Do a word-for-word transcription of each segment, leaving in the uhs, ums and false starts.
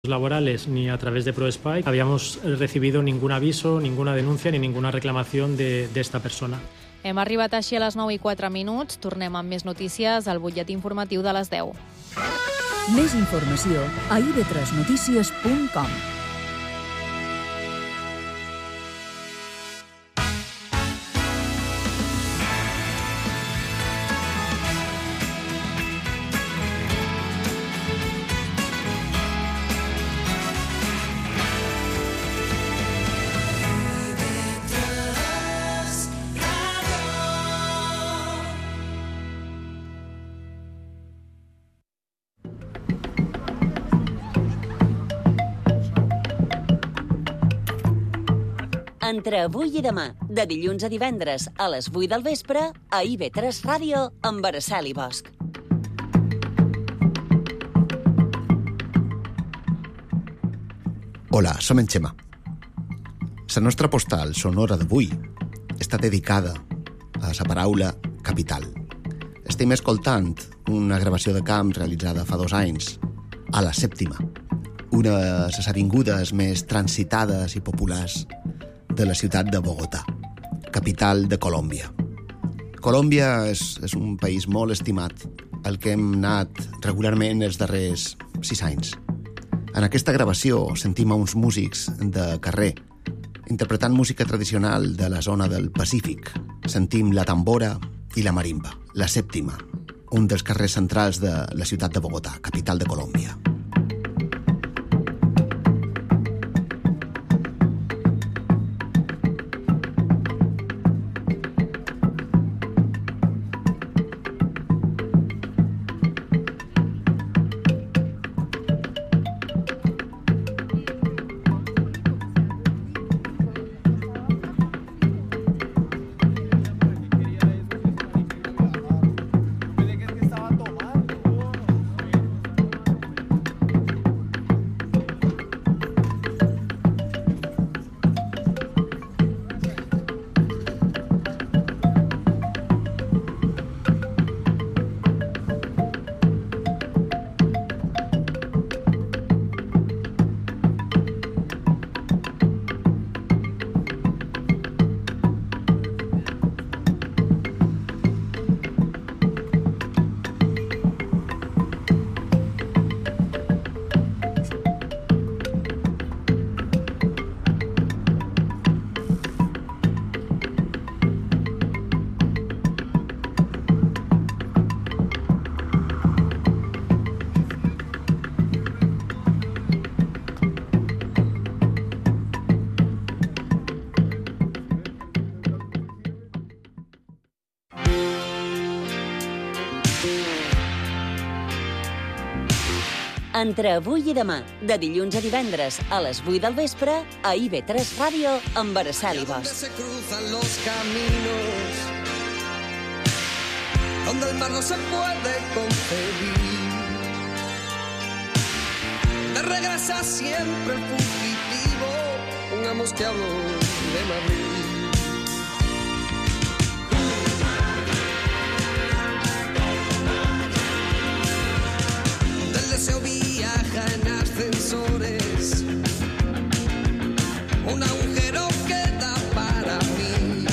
laborales ni a través de ProSpy habíamos recibido ningún aviso, ninguna denuncia ni ninguna reclamación de, de esta persona. Hem arribat així a les nou i quatre minuts. Tornem amb més notícies al butlletí informatiu de les deu. Més informació a i ve tres notícies punt com. Entre avui i demà, de dilluns a divendres a les vuit del vespre, a i ve tres Ràdio amb Araceli Bosch. Hola, som en Xema. La nostra postal sonora d'avui està dedicada a la paraula capital. Estem escoltant una gravació de camp realitzada fa dos anys a la Sèptima, una de les avingudes més transitades i populars de la ciutat de Bogotà, capital de Colòmbia. Colòmbia és, és un país molt estimat, al que hem anat regularment els darrers sis anys. En aquesta gravació sentim a uns músics de carrer interpretant música tradicional de la zona del Pacífic. Sentim la tambora i la marimba, la Sèptima, un dels carrers centrals de la ciutat de Bogotà, capital de Colòmbia. Entre avui i demà, de dilluns a divendres a les vuit del vespre, a i ve tres Ràdio amb Araceli Bosch. Se cruzan los caminos donde el mar no se puede concebir. De regresa siempre el fugitivo, pongamos que hablo de Madrid. Del deseo viaja en ascensores, un agujero queda para mí,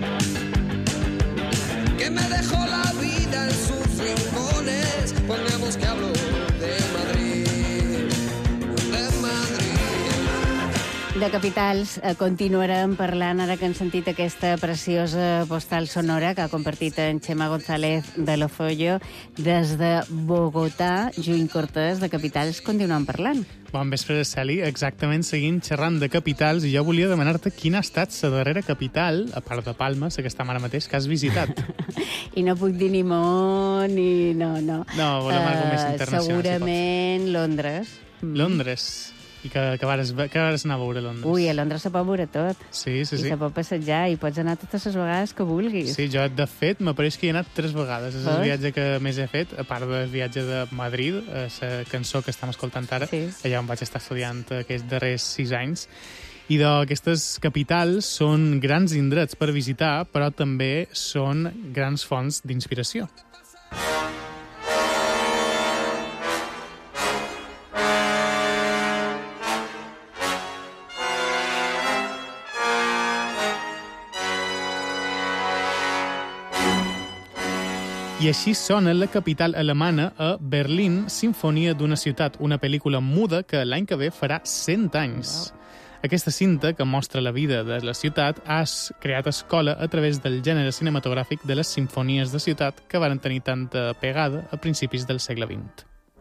que me dejó la vida en sus rincones. Pongamos que hablo de Madrid, de Madrid. De capitals eh, continuarem parlant ara que hem sentit aquesta preciosa postal sonora que ha compartit en Xema González de Lozoyo des de Bogotà. Juny Cortés, de capitals, continuem parlant. Bon vespre, Celi. Exactament, seguint xerrant de capitals, i jo volia demanar-te quina ha estat la darrera capital, a part de Palma, la que està ara mateix, que has visitat. I no puc dir ni Món, ni... No, no. No, volem uh, alguna més internacional. Segurament si Londres. Londres. I que, que, vares, que vares anar a veure a Londres? Ui, a Londres se pot veure tot. Sí, sí, sí. I se pot passejar, i pots anar totes les vegades que vulguis. Sí, jo, de fet, m'apareix que hi he anat tres vegades. És el viatge que més he fet, a part del viatge de Madrid, la cançó que estem escoltant ara, sí. Allà on vaig estar estudiant aquests darrers sis anys. I d'aquestes capitals són grans indrets per visitar, però també són grans fonts d'inspiració. I així sona la capital alemana a Berlín, Simfonia d'una ciutat, una pel·lícula muda que l'any que ve farà cent anys. Aquesta cinta, que mostra la vida de la ciutat, ha creat escola a través del gènere cinematogràfic de les simfonies de ciutat que van tenir tanta pegada a principis del segle vint.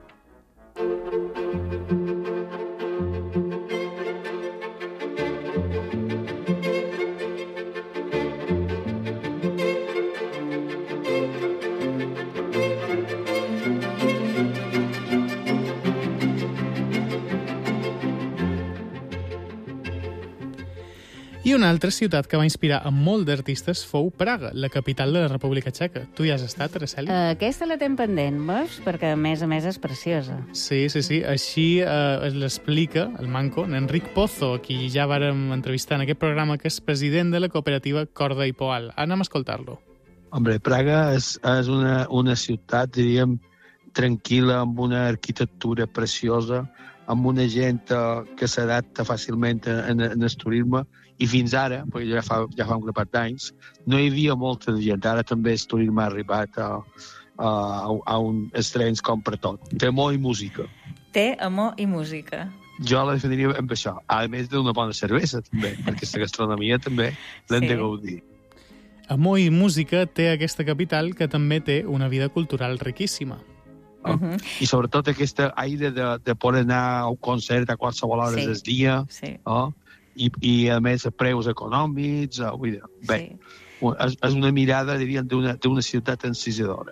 I una altra ciutat que va inspirar a molt d'artistes fou Praga, la capital de la República Txeca. Tu hi has estat, Araceli? Aquesta la tenc pendent, veus? Perquè, a més a més, és preciosa. Sí, sí, sí. Així eh, l'explica el manco, Enric Pozo, qui ja vàrem entrevistar en aquest programa, que és president de la cooperativa Corda i Poal. Anem a escoltar-lo. Hombre, Praga és, és una, una ciutat, diríem, tranquil·la, amb una arquitectura preciosa, amb una gent uh, que s'adapta fàcilment en, en el turisme, i fins ara, perquè ja fa, ja fa un grapat d'anys, no hi havia molta gent. Ara també el turisme ha arribat a, a, a un estrens com per tot. Té amor i música. Té amor i música. Jo la definiria amb això. A més d'una bona cervesa, també, perquè la gastronomia també l'hem sí. de gaudir. Amor i música té aquesta capital, que també té una vida cultural riquíssima. Uh -huh. I sobretot aquesta aire de, de poder anar a un concert a qualsevol hora sí. del dia, sí. oh? I, i a més a preus econòmics, oh, vull dir, bé, sí. és, és una mirada, diríem, d'una, d'una ciutat encisadora.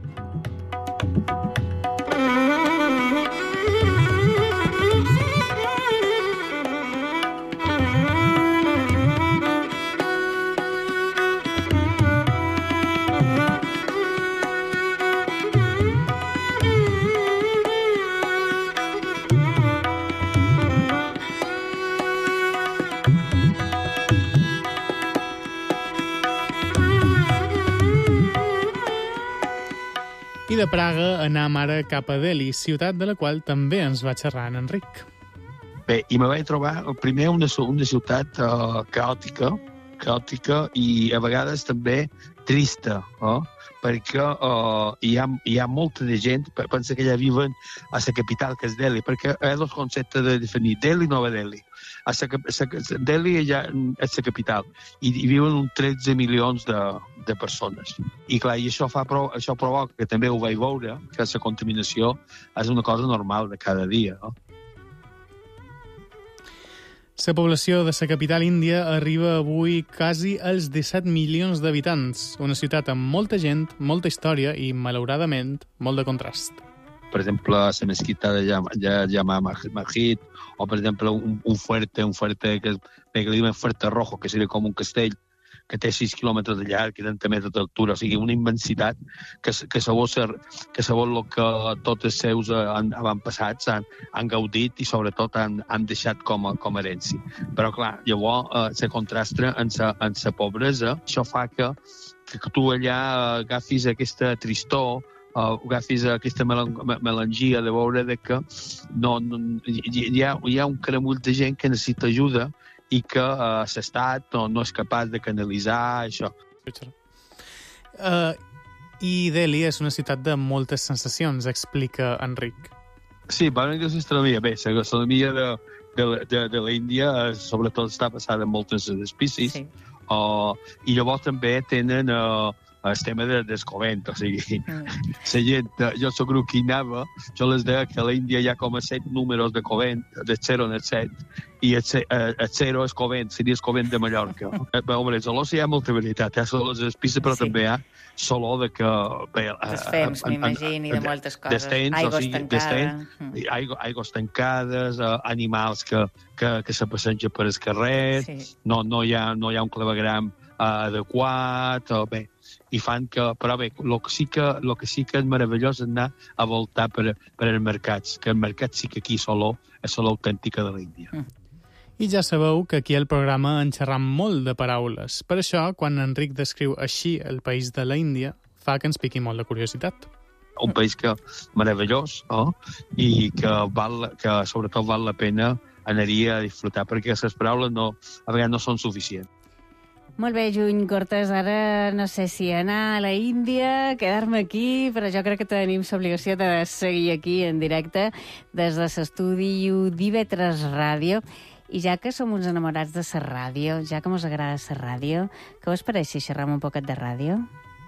I de Praga anem ara cap a Delhi, ciutat de la qual també ens va xerrar en Enric. Bé, i me vaig trobar primer una, una ciutat uh, caòtica, caòtica i a vegades també trista, oh? perquè uh, hi, ha, hi ha molta de gent, pensa que ja viven a la capital, que és Delhi, perquè hi ha dos conceptes de definir, Delhi i Nova Delhi. A la, a Delhi ja és la capital i hi viuen uns tretze milions de, de persones. I clar, i això, fa, això provoca que també ho vaig veure, que la contaminació és una cosa normal de cada dia, no? La població de la capital índia arriba avui quasi als disset milions d'habitants, una ciutat amb molta gent, molta història i, malauradament, molt de contrast. Per exemple, la mesquita de Jama Masjid, o per exemple un, un fuerte, un fuerte que, que li diuen Fuerte Rojo, que seria com un castell, que té sis quilòmetres de llarg i trenta metres d'altura, o sigui, una immensitat que, que segons que el que tots els seus avantpassats han, han gaudit i sobretot han, han deixat com a, com a herència. Però clar, llavors eh, se contrasta en la pobresa, això fa que, que tu allà agafis aquesta tristor, uh, agafis aquesta melangia de veure de que no, no, hi, ha, hi ha un caramull de gent que necessita ajuda i que uh, l'estat no, no és capaç de canalitzar això. Uh, I Delhi és una ciutat de moltes sensacions, explica Enric. Sí, parlant de gastronomia, bé, la gastronomia de, de, de, de l'Índia sobretot està passada en moltes espècies, sí. uh, i llavors també tenen uh, el tema de, del covent, o sigui, mm. la gent, jo soc grup que hi anava, jo les deia que a l'Índia hi ha com a set números de covent, de zero en el set, i el, el zero és covent, seria el covent de Mallorca. Però, home, els olors hi ha molta veritat, hi ha olors d'espissa, però sí. també hi ha olor de que... Bé, dels fems, m'imagini, de moltes coses. Destens, aigües o sigui, tancades. Mm. Aigües, aigües tancades, uh, animals que, que, que se passeja per el carrer, sí. no, no, hi ha, no hi ha un clavegram uh, adequat, o bé, i fan que, però bé, el que sí que, lo que, sí que és meravellós és anar a voltar per, per els mercats, que el mercat sí que aquí és olor, és olor autèntica de l'Índia. Mm. I ja sabeu que aquí al programa en xerram molt de paraules. Per això, quan Enric descriu així el país de l'Índia, fa que ens piqui molt de curiositat. Un país que meravellós, oh? I que, val, que sobretot val la pena anar-hi a disfrutar, perquè les paraules no, a vegades no són suficients. Molt bé, Juny Cortés, ara no sé si anar a la Índia, quedar-me aquí, però jo crec que tenim l'obligació de seguir aquí en directe des de l'estudi d'I V tres Ràdio. I ja que som uns enamorats de la ràdio, ja que mos agrada la ràdio, què us pareix si xerram un poquet de ràdio?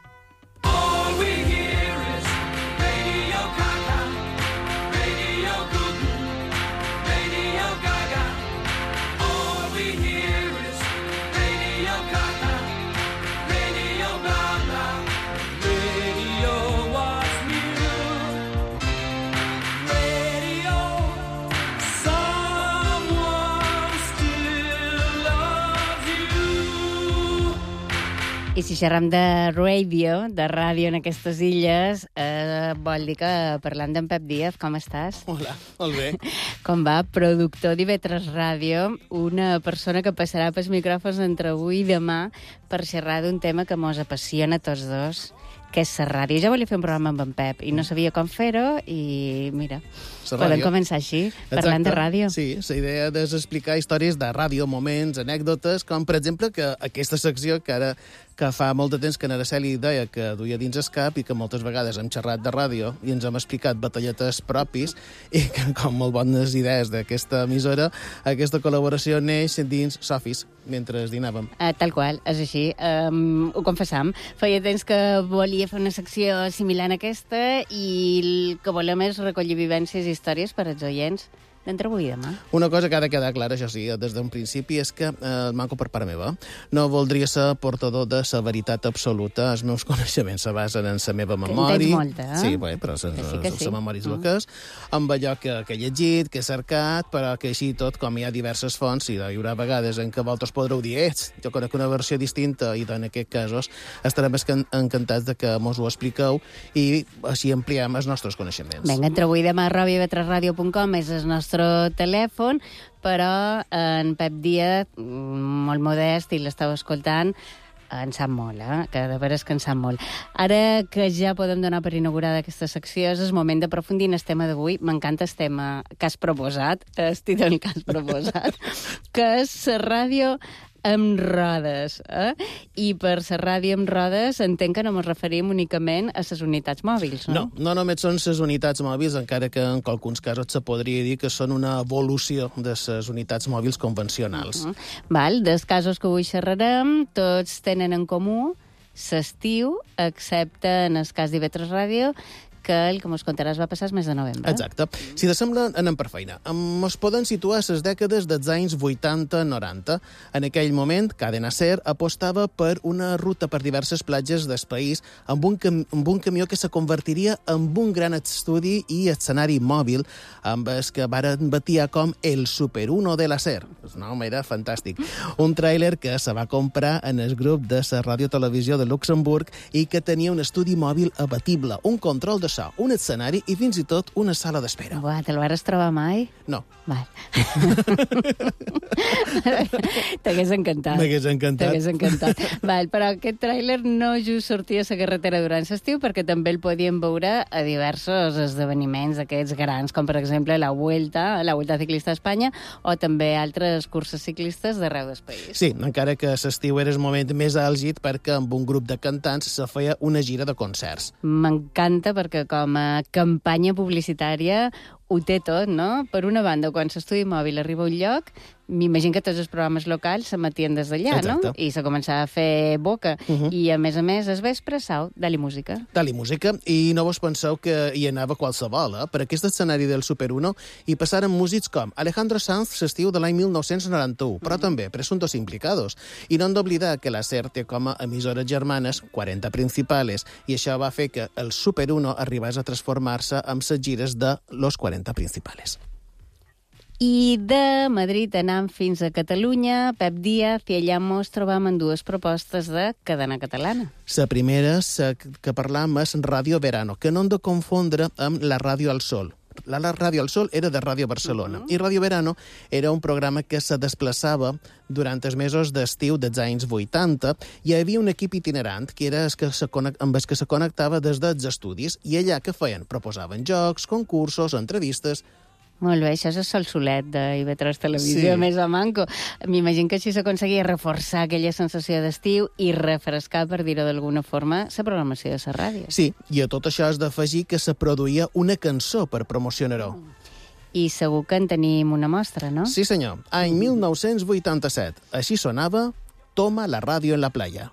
I si xerram de ràdio, de ràdio en aquestes illes, eh, vol dir que parlant d'en Pep Díaz, com estàs? Hola, molt bé. Com va? Productor d'I V tres Ràdio, una persona que passarà pels micròfons entre avui i demà per xerrar d'un tema que mos apassiona a tots dos, que és la ràdio. Jo volia fer un programa amb en Pep i no sabia com fer-ho i mira, podem començar així, parlant de ràdio. Sí, la idea és explicar històries de ràdio, moments, anècdotes, com per exemple que aquesta secció que ara que fa molt de temps que en Araceli deia que duia dins el cap i que moltes vegades hem xerrat de ràdio i ens hem explicat batalletes propis i que com molt bones idees d'aquesta emissora, aquesta col·laboració neix dins Sofis mentre dinàvem. Uh, tal qual, és així. Um, ho confessam. Feia temps que volia fer una secció similar a aquesta i el que volem és recollir vivències i històries per als oients d'entre avui i demà. Una cosa que ha de quedar clara, això sí, des d'un principi, és que eh, el manco per part meva no voldria ser portador de la veritat absoluta. Els meus coneixements se basen en la meva memòria. En tens molta, eh? Sí, bé, però la sí sí. memòria és el que és. Amb allò que, que he llegit, que he cercat, però que així tot, com hi ha diverses fonts, i hi haurà vegades en què vosaltres podreu dir ets, jo conec una versió distinta, i en aquests casos estarem encantats de que mos ho expliqueu i així ampliem els nostres coneixements. Vinga, entre avui i demà, arroba i v tres ràdio punt com és el nostre telèfon, però en Pep Díaz, molt modest, i l'estàu escoltant, en sap molt, eh? Que de veres que en sap molt. Ara que ja podem donar per inaugurada aquesta secció, és el moment d'aprofundir en el tema d'avui. M'encanta el tema que has proposat, el títol que has proposat, que és la ràdio amb rodes, eh? I per la ràdio amb rodes entenc que no ens referim únicament a les unitats mòbils, no? No, no només són les unitats mòbils, encara que en alguns casos se podria dir que són una evolució de les unitats mòbils convencionals. Uh -huh. Val, dels casos que avui xerrarem, tots tenen en comú l'estiu, excepte en el cas d'I V tres Ràdio, que el que mos contaràs va passar el mes de novembre. Exacte. Si t'assembla, anem per feina. Ens poden situar les dècades dels anys vuitanta noranta. En aquell moment, Cadena Ser apostava per una ruta per diverses platges del país amb un, cam amb un camió que se convertiria en un gran estudi i escenari mòbil, amb el que varen batiar com el Super Uno de la Ser. El nom era fantàstic. Un tràiler que se va comprar en el grup de la Ràdio-Televisió de Luxemburg i que tenia un estudi mòbil abatible, un control de un escenari i fins i tot una sala d'espera. Uah, te'l vas trobar mai? No. Val. T'hagués encantat. M'hagués encantat. T'hagués encantat. Val, però aquest tràiler no just sortia a la carretera durant l'estiu perquè també el podíem veure a diversos esdeveniments d'aquests grans, com per exemple la Vuelta, la Vuelta Ciclista a Espanya, o també altres curses ciclistes d'arreu del país. Sí, encara que l'estiu era el moment més àlgid perquè amb un grup de cantants se feia una gira de concerts. M'encanta perquè com a campanya publicitària ho té tot, no? Per una banda, quan l'estudi mòbil arriba a un lloc, m'imagino que tots els programes locals s'emetien des d'allà, no? I se començava a fer boca. Uh -huh. I, a més a més, es vespre, sau, Dali Música. Dali Música, i no vos penseu que hi anava qualsevol, eh? Per aquest escenari del Super Uno hi passaren músics com Alejandro Sanz l'estiu de l'any mil nou-cents noranta-u, però uh -huh. també Presuntos Implicados. I no hem d'oblidar que la SER té com a emissores germanes quaranta principales, i això va fer que el Super Uno arribés a transformar-se amb les gires de los quaranta principales. I de Madrid anam fins a Catalunya, Pep Díaz, i allà mos trobam en dues propostes de cadena catalana. La primera que parlam és Ràdio Verano, que no hem de confondre amb la Ràdio al Sol. La, la Ràdio al Sol era de Ràdio Barcelona, uh -huh. i Ràdio Verano era un programa que se desplaçava durant els mesos d'estiu dels anys vuitanta. Hi havia un equip itinerant que era el que se amb el que se connectava des dels estudis, i allà que feien? Proposaven jocs, concursos, entrevistes. Molt bé, això és el sol solet d'I V tres Televisió, Sí. més a manco. M'imagino que així s'aconseguia reforçar aquella sensació d'estiu i refrescar, per dir-ho d'alguna forma, la programació de la ràdio. Sí, i a tot això has d'afegir que se produïa una cançó per promocionar-ho. I segur que en tenim una mostra, no? Sí, senyor. Any mil nou-cents vuitanta-set. Així sonava Toma la ràdio en la playa.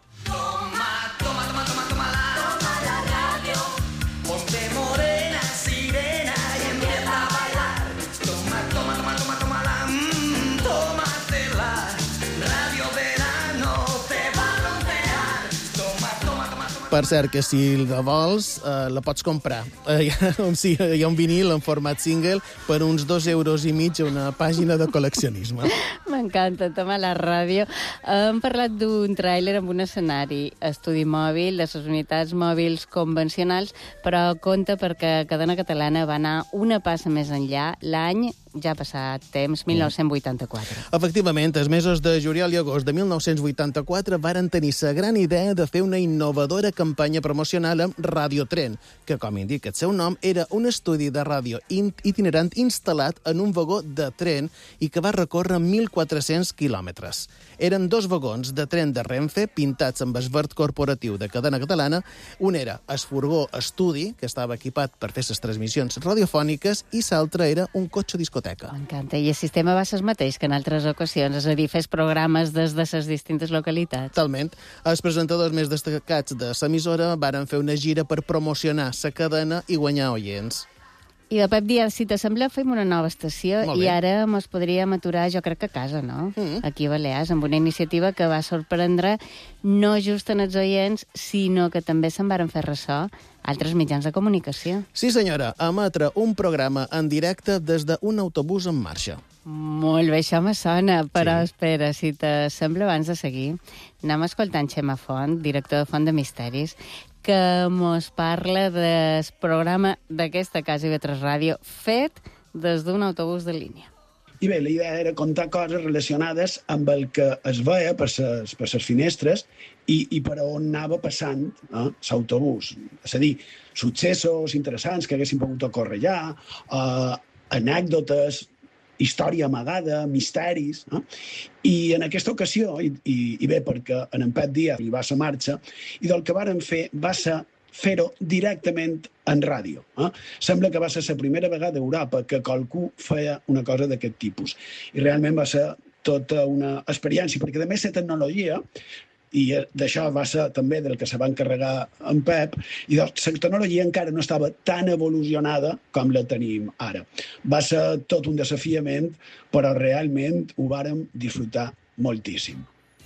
Per cert, que si la vols, eh, la pots comprar. Eh, hi, ha, sí, hi ha un vinil en format single per uns dos euros i mig a una pàgina de col·leccionisme. M'encanta, Toma la ràdio. Hem parlat d'un tràiler amb un escenari, estudi mòbil, de les unitats mòbils convencionals, però compte perquè Cadena Catalana va anar una passa més enllà l'any, ja ha passat temps, mil nou-cents vuitanta-quatre. Efectivament, els mesos de juliol i agost de mil nou-cents vuitanta-quatre varen tenir la gran idea de fer una innovadora campanya promocional amb Radiotren, que, com indica el seu nom, era un estudi de ràdio itinerant instal·lat en un vagó de tren i que va recórrer mil quatre-cents quilòmetres. Eren dos vagons de tren de Renfe pintats amb el verd corporatiu de Cadena Catalana. Un era el furgó estudi, que estava equipat per fer les transmissions radiofòniques, i l'altre era un cotxe discoteca. M'encanta. I el sistema va ser el mateix que en altres ocasions, és a dir, fes programes des de les distintes localitats. Totalment. Els presentadors més destacats de l'emissora varen fer una gira per promocionar la cadena i guanyar oients. I de Pep Díaz, si t'assembla, fem una nova estació i ara mos podríem aturar, jo crec que a casa, no? Mm. Aquí a Balears, amb una iniciativa que va sorprendre no just en els oients, sinó que també se'n varen fer ressò altres mitjans de comunicació. Sí, senyora, emetre un programa en directe des d'un autobús en marxa. Molt bé, això me sona, però Sí. espera, si t'assembla, abans de seguir, anem escoltant Xema Font, director de Font de Misteris, que mos parla del programa d'aquesta casa I V tres Ràdio fet des d'un autobús de línia. I bé, la idea era contar coses relacionades amb el que es veia per les, per les finestres i, i per on anava passant eh, l'autobús. És a dir, successos interessants que haguessin pogut ocórrer ja, eh, anècdotes, història amagada, misteris. Eh? I en aquesta ocasió, i, i, i bé, perquè en en Pep Díaz li va a la marxa, i del que varen fer va ser fer-ho directament en ràdio. Eh? Sembla que va ser la primera vegada a Europa que qualcú feia una cosa d'aquest tipus. I realment va ser tota una experiència, perquè a més la tecnologia, i d'això va ser també del que se va encarregar en Pep, i la tecnologia encara no estava tan evolucionada com la tenim ara. Va ser tot un desafiament, però realment ho vàrem disfrutar moltíssim.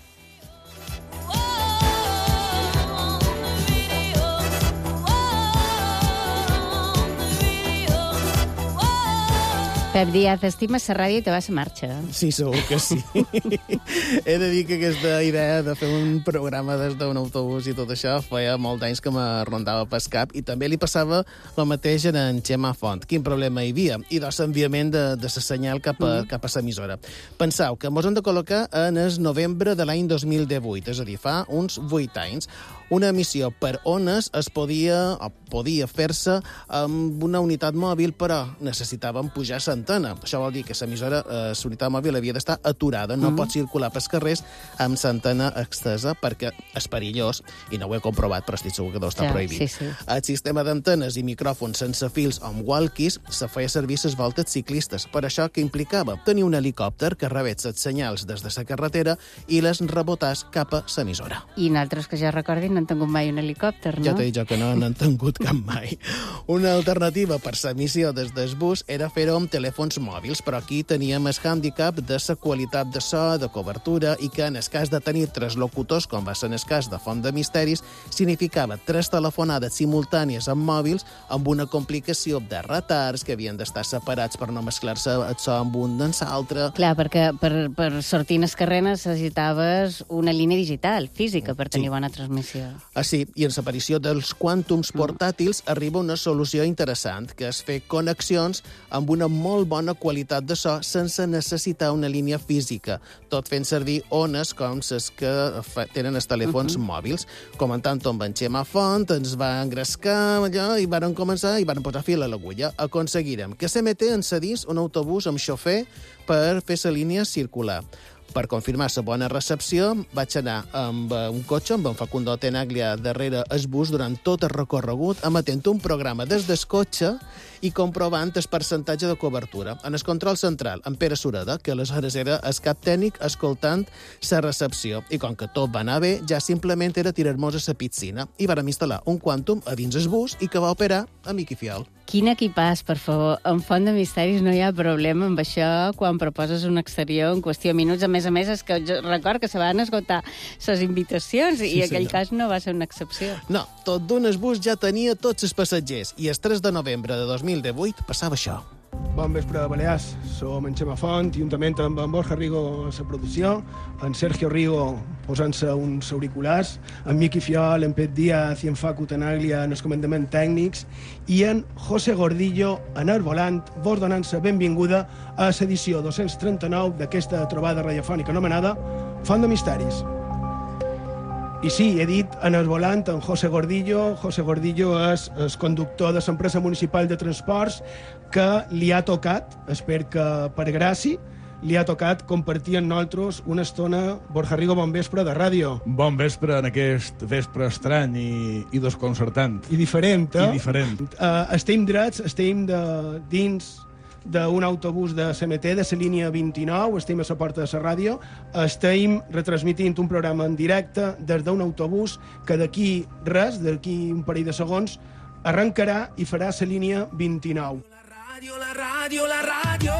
Pep Díaz, estimes la ràdio i te vas a marxa. Sí, segur que sí. He de dir que aquesta idea de fer un programa des d'un autobús i tot això feia molt d'anys que me rondava pel cap i també li passava el mateix en en Xema Font. Quin problema hi havia? I doncs l'enviament de, de la senyal cap a, mm. cap a l'emissora. Penseu que mos hem de col·locar en el novembre de l'any dos mil divuit, és a dir, fa uns vuit anys. Una emissió per ones es podia, o podia fer-se amb una unitat mòbil, però necessitàvem pujar l'antena. Això vol dir que l'emissora, eh, l'unitat mòbil havia d'estar aturada, no mm. pot circular pels carrers amb l'antena extesa perquè és perillós, i no ho he comprovat, però estic segur que deu estar ja, prohibit. Sí, sí. El sistema d'antenes i micròfons sense fils o amb walkies se feia servir les voltes ciclistes. Per això que implicava tenir un helicòpter que rebés els senyals des de la carretera i les rebotàs cap a l'emissora. I nosaltres, que ja recordin, no han tingut mai un helicòpter, no? Ja t'he dit jo que no n'han tingut cap mai. Una alternativa per l'emissió des del bus era fer-ho amb telèfons mòbils, però aquí teníem el hàndicap de la qualitat de so, de cobertura, i que en el cas de tenir tres locutors, com va ser en el cas de Font de Misteris, significava tres telefonades simultànies amb mòbils amb una complicació de retards que havien d'estar separats per no mesclar-se el so amb un amb l'altre. Clar, perquè per, per sortir en el carrer necessitaves una línia digital, física, per tenir sí. bona transmissió. Així, i en l'aparició dels quàntums portàtils arriba una solució interessant, que és fer connexions amb una molt molt bona qualitat de so sense necessitar una línia física, tot fent servir ones com les que tenen els telèfons uh -huh. mòbils. Comentant amb en Xema Font, ens va engrescar allò i varen començar i varen posar fil a l'agulla. Aconseguirem que C M T ens cedís un autobús amb xofer per fer la línia circular. Per confirmar la bona recepció, vaig anar amb un cotxe, amb en Facundo Tenaglia darrere el bus durant tot el recorregut, emetent un programa des del cotxe i comprovant el percentatge de cobertura. En el control central, en Pere Sureda, que aleshores era el cap tècnic, escoltant la recepció. I com que tot va anar bé, ja simplement era tirar-nos a la piscina. I vàrem instal·lar un Quantum a dins el bus i que va operar a mic i fiol. Quin equipàs, per favor. En Font de Misteris no hi ha problema amb això quan proposes un exterior en qüestió de minuts. A més a més, és que jo record que se van esgotar les invitacions sí, i aquell senyor. cas no va ser una excepció. No, tot d'un el bus ja tenia tots els passatgers i el tres de novembre de dos mil divuit passava això. Bon vespre, Balears. Som en Xema Font, juntament amb en Borja Rigo a la producció, en Sergio Rigo posant-se uns auriculars, en Miqui Fiol, en Pep Díaz i en Facu Tenaglia en els comandaments tècnics i en José Gordillo en el volant, vos donant-se benvinguda a l'edició dos-cents trenta-nou d'aquesta trobada radiofònica anomenada Font de Misteris. I sí, he dit en el volant en José Gordillo. José Gordillo és el conductor de l'empresa municipal de transports que li ha tocat, espero que per gràcia, li ha tocat compartir amb nosaltres una estona. Borja Rigo, bon vespre de ràdio. Bon vespre en aquest vespre estrany i, i desconcertant. I diferent, eh? I diferent. Uh, estem drets, estem de, dins d'un autobús de C M T, de la línia vint-i-nou, estem a la porta de la ràdio, estem retransmitint un programa en directe des d'un autobús que d'aquí res, d'aquí un parell de segons, arrencarà i farà la línia vint-i-nou. La ràdio, la ràdio, la ràdio.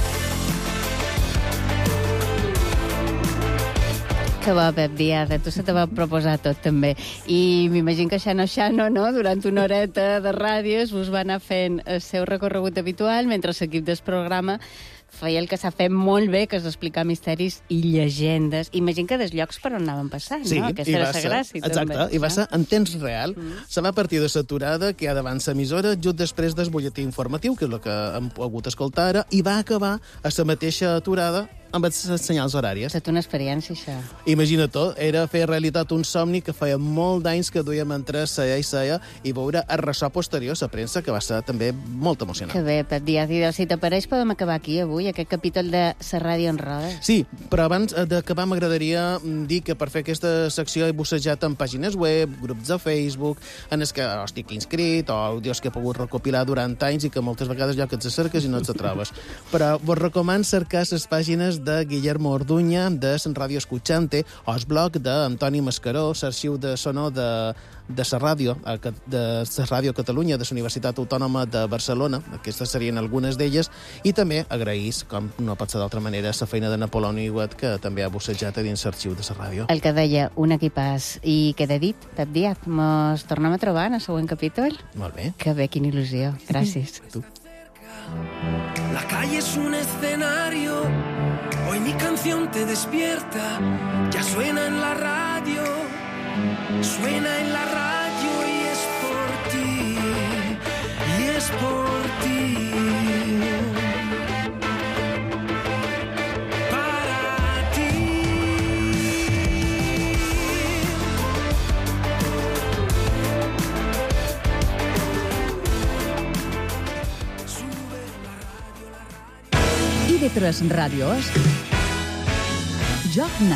Que bo, Pep Díaz, a tu se te va proposar tot, també. I m'imagino que Xano Xano, no?, durant una horeta de ràdios us va anar fent el seu recorregut habitual, mentre l'equip del programa feia el que s'ha fet molt bé, que és explicar misteris i llegendes. Imagino que dels llocs per on anaven passant, sí, no? Aquesta era la gràcia, exacte, també. Exacte, i va ser en temps real. Mm. Se va partir de l'aturada que hi ha davant l'emissora, just després del butlletí informatiu, que és el que hem pogut escoltar ara, i va acabar a la mateixa aturada amb els senyals horàries. És una experiència, això. Imagina-t'ho, era fer realitat un somni que feia molt d'anys que duíem entre seia i seia i veure el ressò posterior a la premsa, que va ser també molt emocionant. Que bé, Pep Díaz. I si t'apareix podem acabar aquí avui, aquest capítol de la ràdio en rodes. Sí, però abans d'acabar m'agradaria dir que per fer aquesta secció he bussejat en pàgines web, grups de Facebook, en els que oh, estic inscrit, o àudios que he pogut recopilar durant anys i que moltes vegades ja que et cerques i no et trobes. Però vos recomano cercar les pàgines de Guillermo Orduña, de Ràdio Escuchante, o el blog d'Antoni Mascaró, l'arxiu de sonor de, de la ràdio, de la Ràdio Catalunya, de la Universitat Autònoma de Barcelona. Aquestes serien algunes d'elles. I també agraís, com no pot ser d'altra manera, la feina de Napoleó Niguet, que també ha bussejat a dins l'arxiu de la ràdio. El que deia, un equipàs. I queda dit, Pep Díaz, mos tornem a trobar en el següent capítol? Molt bé. Que bé, quina il·lusió. Gràcies. Tu. La calle es un escenario. Hoy mi canción te despierta. Ya suena en la radio. Suena en la radio y es por ti. Y es por ti. Para ti. Sube la radio, la radio. I de tres ràdios, Joc Nat.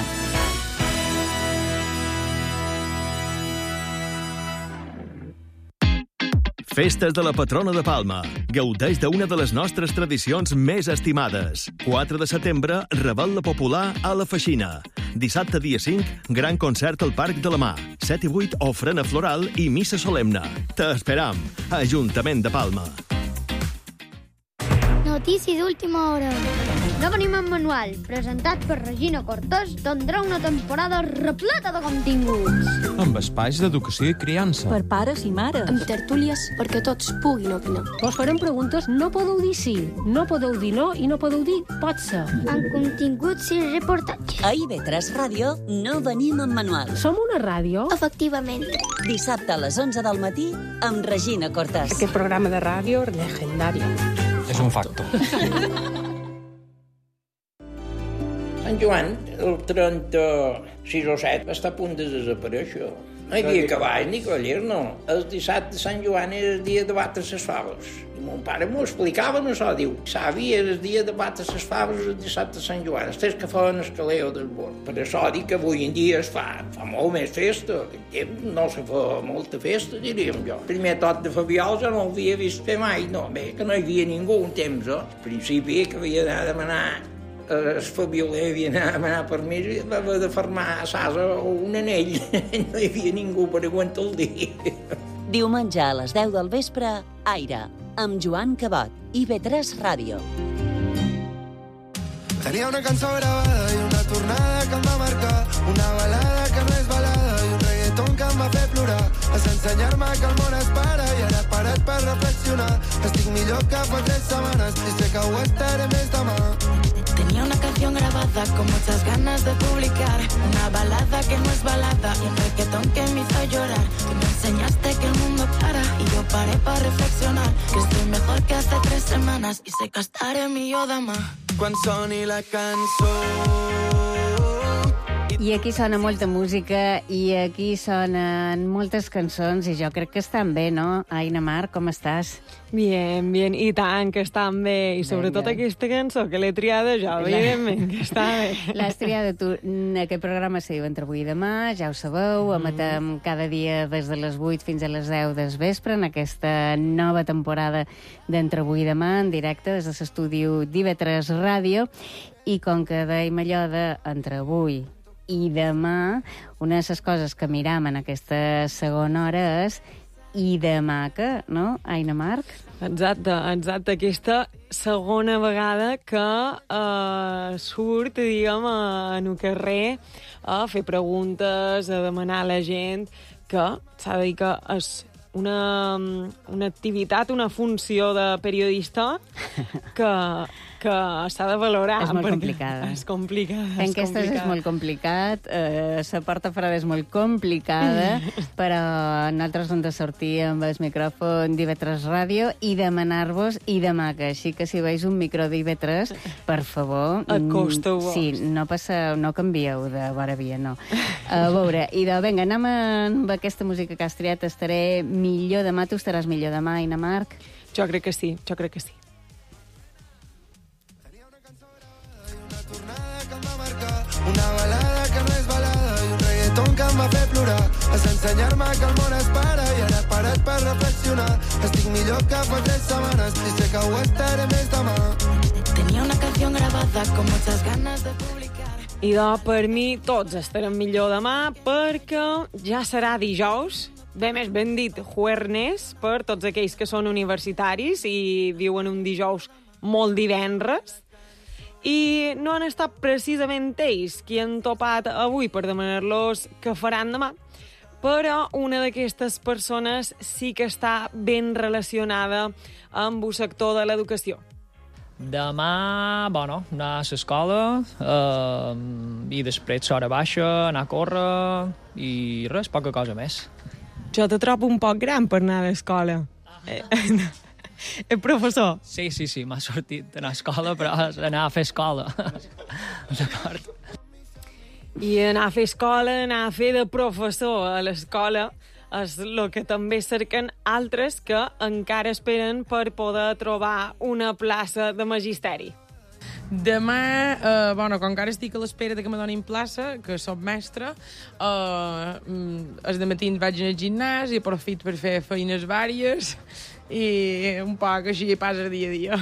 Festes de la patrona de Palma. Gaudeix d'una de les nostres tradicions més estimades. quatre de setembre, Revetlla Popular a la Feixina. Dissabte, dia cinc, gran concert al Parc de la Mar. set i vuit, ofrena floral i missa solemne. T'esperam. Ajuntament de Palma. Notícies d'última hora. No venim en manual, presentat per Regina Cortés, tindrà una temporada repleta de continguts. Amb espais d'educació i criança. Per pares i mares. Amb tertúlies perquè tots puguin opinar. Us farem preguntes, no podeu dir sí, no podeu dir no i no podeu dir pot ser. Amb continguts i reportatges. A I V tres Ràdio no venim en manual. Som una ràdio? Efectivament. Dissabte a les onze del matí amb Regina Cortés. Aquest programa de ràdio legendari. És un facto. Sant Joan, el trenta-sis o set, està a punt de desaparèixer. No hi havia cavalls ni cavallers, no. El dissabte de Sant Joan era el dia de batre les faves. I mon pare m'ho explicava, no això, diu, savi, era el dia de batre les faves el dissabte de Sant Joan, els tres que feien el caleo del bord. Per això dic que avui en dia es fa, fa molt més festa. Aquell temps no se fa molta festa, diríem jo. El primer tot de Fabiols jo no l'havia vist fer mai, no, bé, que no hi havia ningú un temps, eh? Al principi que havia d'anar a demanar el Fabioler havia d'anar a demanar permís i va haver de fermar a Sasa o un anell. No hi havia ningú per aguantar el dia. Diumenge a les deu del vespre, Aire, amb Joan Cabot, I V tres Ràdio. Tenia una cançó gravada i una tornada que em va marcar, una balada que no és balada i un reggaeton que em va fer plorar. Vas ensenyar-me que el món es para i ara he parat per reflexionar. Estic millor que fa tres setmanes i sé que ho estaré més demà. Tenía una canción grabada con muchas ganas de publicar, una balada que no es balada y un reggaetón que me hizo llorar. Tú me enseñaste que el mundo para y yo paré para reflexionar, que estoy mejor que hace tres semanas y sé que estaré millor demà. Quan soni la cançó. I aquí sona molta música i aquí sonen moltes cançons i jo crec que estan bé, no? Aina Marc, com estàs? Bien, bien, i tant, que estan bé. I sobretot Venga. Aquesta cançó, que l'he triada jo, evidentment, que està bé. L'has triada tu. Aquest programa se diu Entre avui i demà, ja ho sabeu, emetem mm. cada dia des de les vuit fins a les deu del vespre en aquesta nova temporada d'Entre avui i demà, en directe des de l'estudi d'I V tres Ràdio. I com que dèiem allò d'entre avui i demà, una de les coses que miram en aquesta segona hora és i demà que, no, Aina Marc? Exacte, exacte. Aquesta segona vegada que eh, surt, diguem, en el carrer a fer preguntes, a demanar a la gent, que s'ha de dir que és una, una activitat, una funció de periodista que, que s'ha de valorar. És molt complicada. És complicada. Fent aquestes és molt complicat, eh, la porta frada és molt complicada, però nosaltres hem de sortir amb el micròfon d'I V tres Ràdio i demanar-vos i demà, que així que si veus un micro d'I V tres, per favor... Acosteu-vos. Sí, no passeu, no canvieu de vora via, no. A veure, i de, vinga, anem amb aquesta música que has triat, estaré millor demà, tu estaràs millor demà, Aina Marc? Jo crec que sí, jo crec que sí. Una balada que no és balada i un reggaeton que em va fer plorar. Vas ensenyar-me que el món es para i ara he parat per reflexionar. Estic millor que fa tres setmanes i sé que ho estaré més demà. Tenía una canción grabada con muchas ganas de publicar. I de, per mi, tots estarem millor demà perquè ja serà dijous, bé més ben dit, juernes, per tots aquells que són universitaris i viuen un dijous molt divendres. I no han estat precisament ells qui han topat avui per demanar-los què faran demà, però una d'aquestes persones sí que està ben relacionada amb el sector de l'educació. Demà, bueno, anar a l'escola eh, i després l'hora baixa, anar a córrer i res, poca cosa més. Jo te trobo un poc gran per anar a l'escola. Eh, El professor? Sí, sí, sí, m'ha sortit d'anar a escola, però anar a fer escola. D'acord. I anar a fer escola, anar a fer de professor a l'escola, és el que també cerquen altres que encara esperen per poder trobar una plaça de magisteri. Demà, eh, bueno, com que ara estic a l'espera de que me donin plaça, que soc mestre, eh, els de matins vaig al gimnàs i aprofito per fer feines vàries i un poc així passa dia a dia.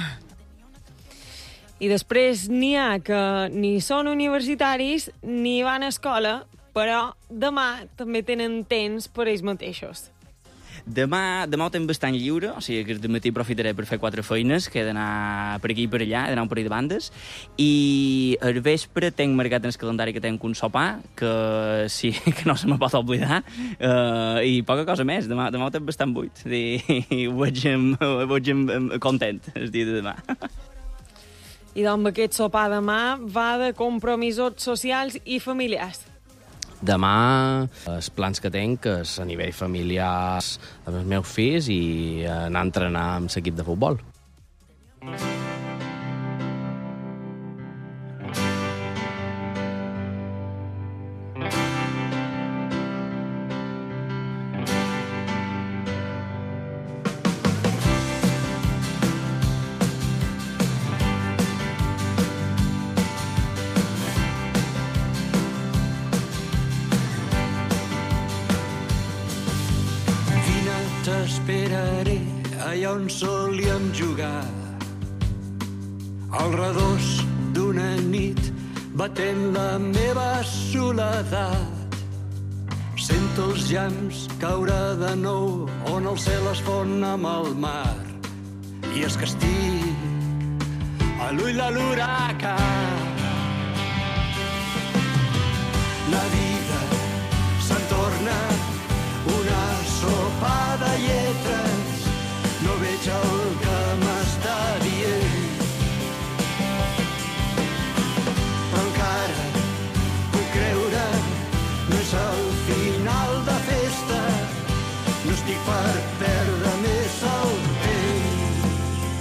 I després n'hi ha que ni són universitaris ni van a escola, però demà també tenen temps per ells mateixos. Demà, demà ho tinc bastant lliure, o sigui que de matí aprofitaré per fer quatre feines, que he d'anar per aquí i per allà, he d'anar un parell de bandes, i al vespre tinc marcat en el calendari que tinc un sopar, que sí, que no se me pot oblidar, uh, i poca cosa més. Demà, demà ho tinc bastant buit, i, i ho veig, amb, ho veig amb, amb content el dia de demà. I doncs aquest sopar demà va de compromisos socials i familiars. Demà, els plans que tinc és a nivell familiar amb els meus fills i anar a entrenar amb l'equip de futbol. T'esperaré allà on solíem jugar al redós d'una nit batent la meva soledat. Sento els llams caure de nou on el cel es fon amb el mar i és que estic a l'ull de l'huracà. La vida se'n torna una sopa de lletres, no veig el que m'està dient. Però encara puc creure, no és el final de festa, no estic per perdre més el temps.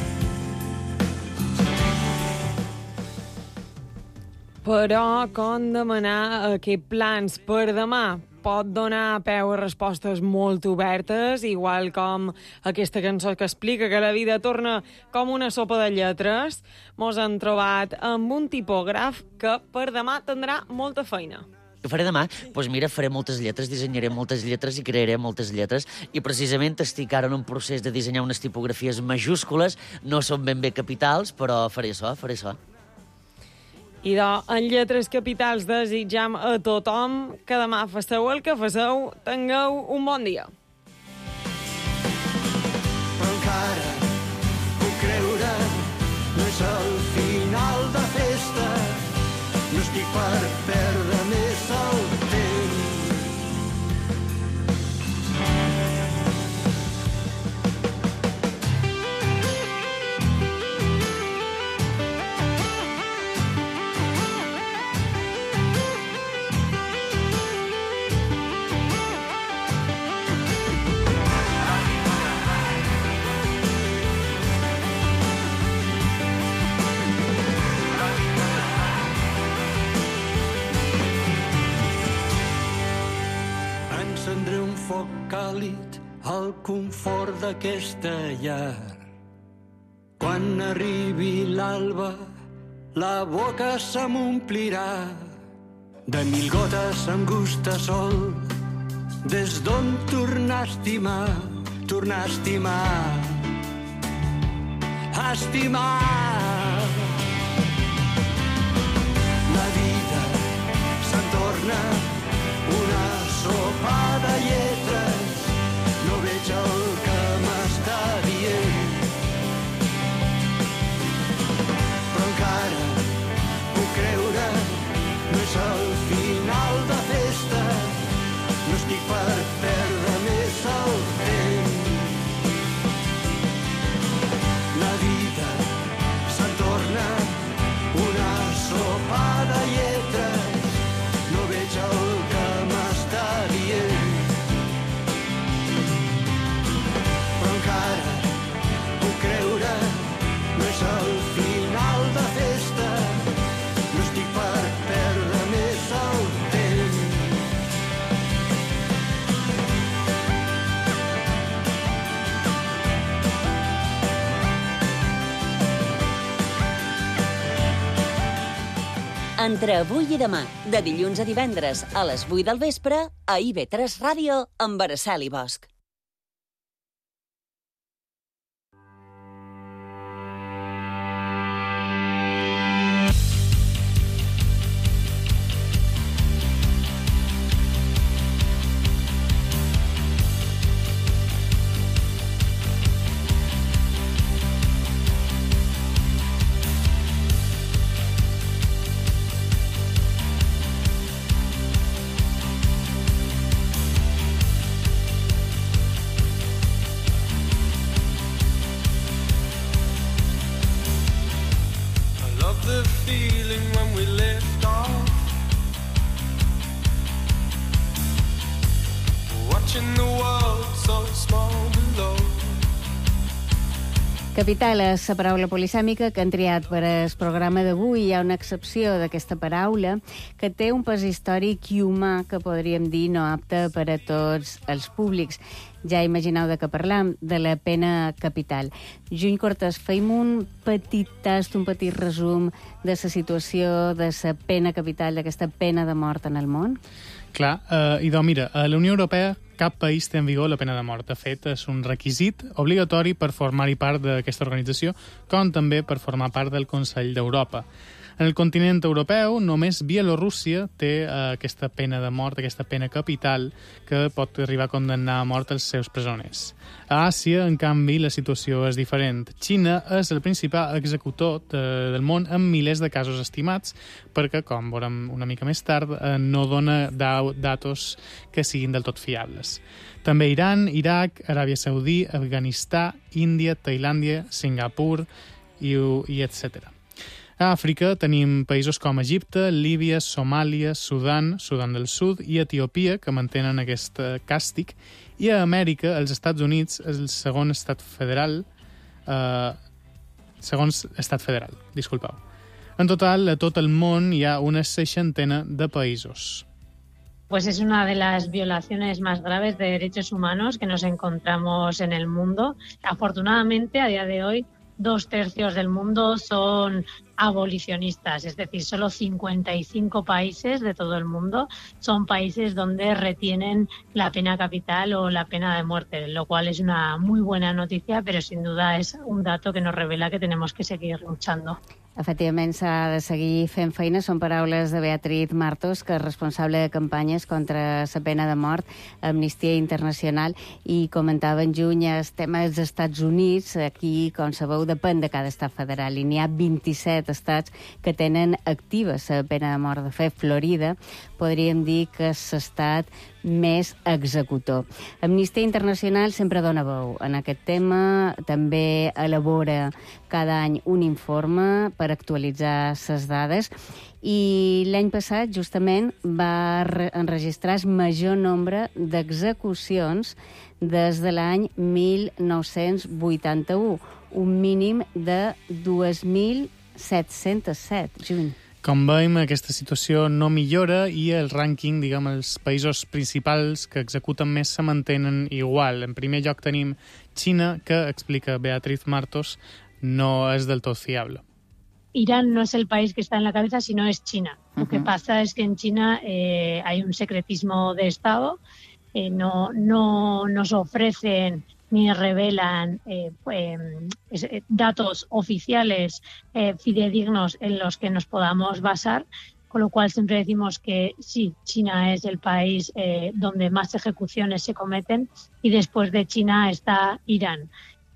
Però com demanar aquests plans per demà pot donar peu a respostes molt obertes, igual com aquesta cançó que explica que la vida torna com una sopa de lletres. Mos han trobat amb un tipògraf que per demà tindrà molta feina. Què faré demà? Doncs pues mira, faré moltes lletres, dissenyaré moltes lletres i crearé moltes lletres i precisament estic ara en un procés de dissenyar unes tipografies majúscules, no són ben bé capitals, però faré això, faré això. I de, en lletres capitals desitjam a tothom que demà festeu el que festeu, tingueu un bon dia. Però encara puc creure, no és el final de festa, no estic per perdre més el temps. Encendré un foc càlid al confort d'aquesta llar. Quan arribi l'alba, la boca se m'omplirà de mil gotes amb gust a sol, des d'on tornar a estimar, tornar a estimar, a estimar. La vida se'n torna una sopa de lletres, no veig el que m'està dient. Però encara puc creure, no és el final de festa, no estic per perdre més el temps. La vida se'n torna una sopa de lletres, no veig el que m'està dient. Però encara puc creure, no és el final de festa, no estic per perdre més el temps. Entre avui i demà, de dilluns a divendres, a les vuit del vespre, a I V tres Ràdio, amb Araceli Bosch. Capital és la paraula polisèmica que han triat per al programa d'avui. Hi ha una excepció d'aquesta paraula que té un pes històric i humà que podríem dir no apte per a tots els públics. Ja imagineu de què parlam, de la pena capital. Juny Cortés, feim un petit tast, un petit resum de la situació de la pena capital, d'aquesta pena de mort en el món? Clar, eh, idò, mira, a la Unió Europea cap país té en vigor la pena de mort. De fet, és un requisit obligatori per formar-hi part d'aquesta organització, com també per formar part del Consell d'Europa. En el continent europeu, només Bielorússia té eh, aquesta pena de mort, aquesta pena capital, que pot arribar a condemnar a mort els seus presoners. A Àsia, en canvi, la situació és diferent. Xina és el principal executor de, del món amb milers de casos estimats, perquè, com veurem una mica més tard, eh, no dona datos que siguin del tot fiables. També Iran, Iraq, Aràbia Saudí, Afganistà, Índia, Tailàndia, Singapur i, i etcètera. A Àfrica tenim països com Egipte, Líbia, Somàlia, Sudan, Sudan del Sud i Etiòpia, que mantenen aquest càstig, i a Amèrica, els Estats Units, és el segon estat federal, eh, segons estat federal, disculpeu. En total, a tot el món hi ha una seixantena de països. Pues es una de las violaciones más graves de derechos humanos que nos encontramos en el mundo. Afortunadamente, a día de hoy, dos tercios del mundo son abolicionistas, es decir, solo cincuenta y cinco países de todo el mundo son países donde retienen la pena capital o la pena de muerte, lo cual es una muy buena noticia, pero sin duda es un dato que nos revela que tenemos que seguir luchando. Efectivament, s'ha de seguir fent feina. Són paraules de Beatriz Martos, que és responsable de campanyes contra la pena de mort a Amnistia Internacional, i comentava en juny els temes dels Estats Units. Aquí, com sabeu, depèn de cada estat federal, i n'hi ha vint-i-set estats que tenen activa la pena de mort. De fet, Florida podríem dir que és l'estat més executor. Amnistia Internacional sempre dona veu en aquest tema, també elabora cada any un informe per actualitzar les dades, i l'any passat justament va enregistrar el major nombre d'execucions des de l'any mil nou-cents vuitanta-u, un mínim de dos mil set-cents set. Juny. Com veiem, aquesta situació no millora i el rànquing, diguem, els països principals que executen més se mantenen igual. En primer lloc tenim Xina, que, explica Beatriz Martos, no es del todo fiable. Irán no es el país que está en la cabeza, sino es China. Uh-huh. Lo que pasa es que en China eh, hay un secretismo de Estado, eh, no, no nos ofrecen ni revelan eh, eh, datos oficiales eh, fidedignos en los que nos podamos basar, con lo cual siempre decimos que sí, China es el país eh, donde más ejecuciones se cometen, y después de China está Irán.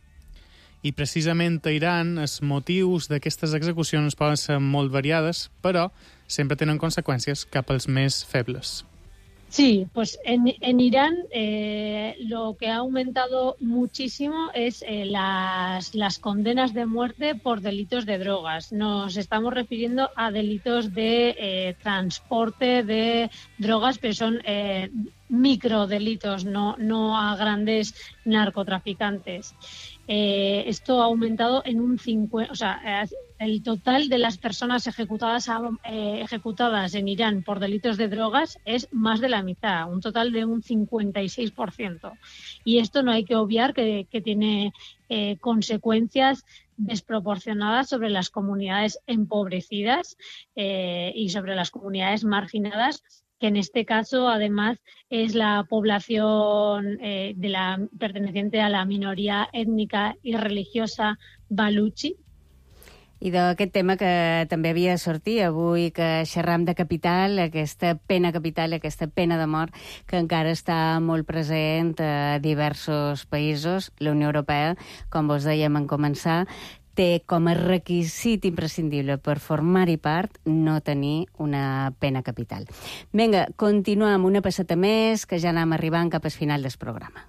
I precisament a Iran els motius d'aquestes execucions poden ser molt variades, però sempre tenen conseqüències cap als més febles. Sí, pues en, en Irán eh, lo que ha aumentado muchísimo es eh, las, las condenas de muerte por delitos de drogas. Nos estamos refiriendo a delitos de eh, transporte de drogas, pero son eh, microdelitos, no, no a grandes narcotraficantes. Eh, esto ha aumentado en un cincuenta, o sea, el total de las personas ejecutadas, eh, ejecutadas en Irán por delitos de drogas es más de la mitad, un total de un cincuenta y seis por ciento. Y esto no hay que obviar que, que tiene eh, consecuencias desproporcionadas sobre las comunidades empobrecidas eh, y sobre las comunidades marginadas, que en este caso, además, es la población eh, de la, perteneciente a la minoría étnica y religiosa baluchi. I d'aquest tema que també havia de sortir avui, que xerram de capital, aquesta pena capital, aquesta pena de mort, que encara està molt present a diversos països. La Unió Europea, com vos dèiem en començar, té com a requisit imprescindible per formar-hi part no tenir una pena capital. Vinga, continuem amb una passeta més, que ja anem arribant cap al final del programa.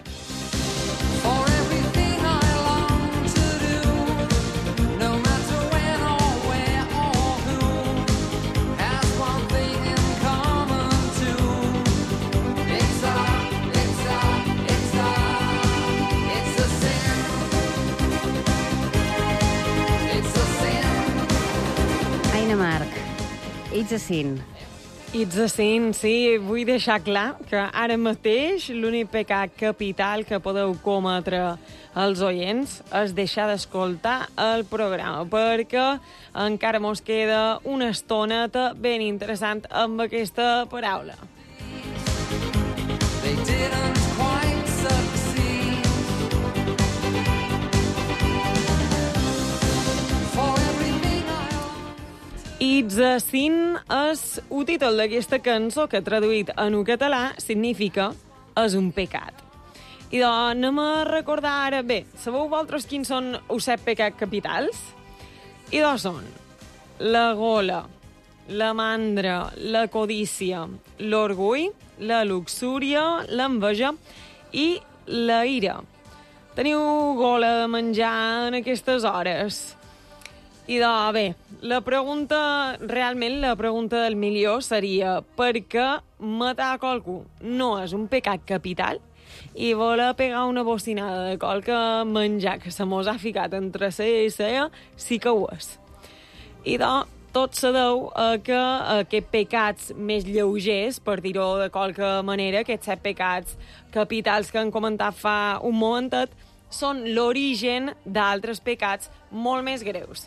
It's a sin. It's a sin, sí. Vull deixar clar que ara mateix l'únic pecat capital que podeu cometre els oients és deixar d'escoltar el programa, perquè encara mos queda una estoneta ben interessant amb aquesta paraula. They didn't quite succeed. For everything I It's a sin és el títol d'aquesta cançó que traduït en un català significa és un pecat. I doncs anem a recordar ara, bé, sabeu vosaltres quins són els set pecats capitals? I doncs són la gola, la mandra, la codícia, l'orgull, la luxúria, l'enveja i la ira. Teniu gola de menjar en aquestes hores? I doncs, bé, la pregunta, realment la pregunta del milió seria per què matar qualcú no és un pecat capital i voler pegar una bocinada de qualque menjar que se mos ha ficat entre cella i cella sí que ho és. I doncs, tot se deu a que aquests pecats més lleugers, per dir-ho de qualque manera, aquests set pecats capitals que han comentat fa un momentet, són l'origen d'altres pecats molt més greus.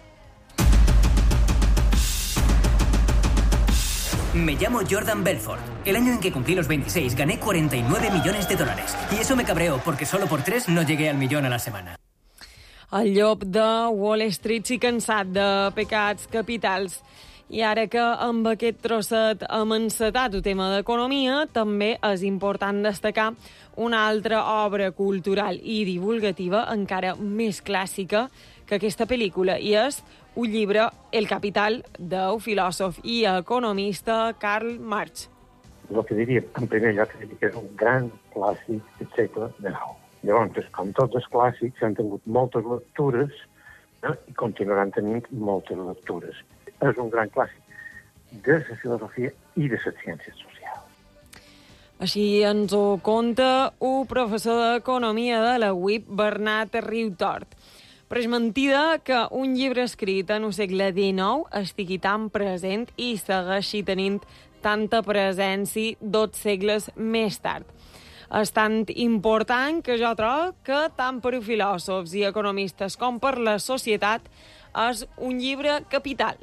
Me llamo Jordan Belfort. El año en que cumplí los veintiséis gané cuarenta y nueve millones de dólares. Y eso me cabreó porque solo por tres no llegué al millón a la semana. El llop de Wall Street sí cansat de pecats capitals. I ara que amb aquest trosset hem encetat el tema d'economia, també és important destacar una altra obra cultural i divulgativa encara més clàssica que aquesta pel·lícula, i és un llibre, El Capital, del filòsof i economista Karl Marx. El que diria, en primer lloc, que és un gran clàssic del segle dinou. Llavors, com tots els clàssics, han tingut moltes lectures, eh, i continuaran tenint moltes lectures. És un gran clàssic de la filosofia i de les ciències socials. Així ens ho conta un professor d'economia de la U I P, Bernat Riutort. Però és mentida que un llibre escrit en el segle dinou estigui tan present i segueixi tenint tanta presència dos segles més tard. És tan important que jo trobo que tant per filòsofs i economistes com per la societat és un llibre capital.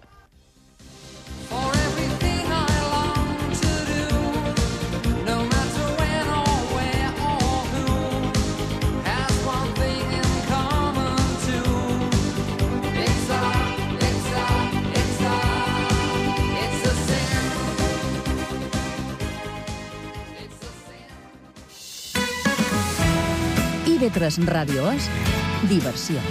I V tres Ràdio és diversió.